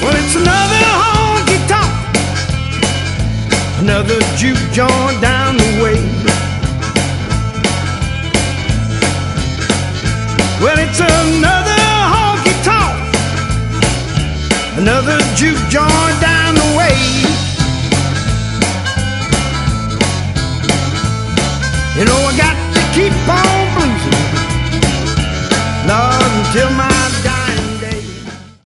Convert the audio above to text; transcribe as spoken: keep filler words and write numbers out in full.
Well, it's another honky tonk, another juke joint down the way. Well, it's another honky tonk, another juke joint down the way. You know I got to keep on bluesing, Lord, until my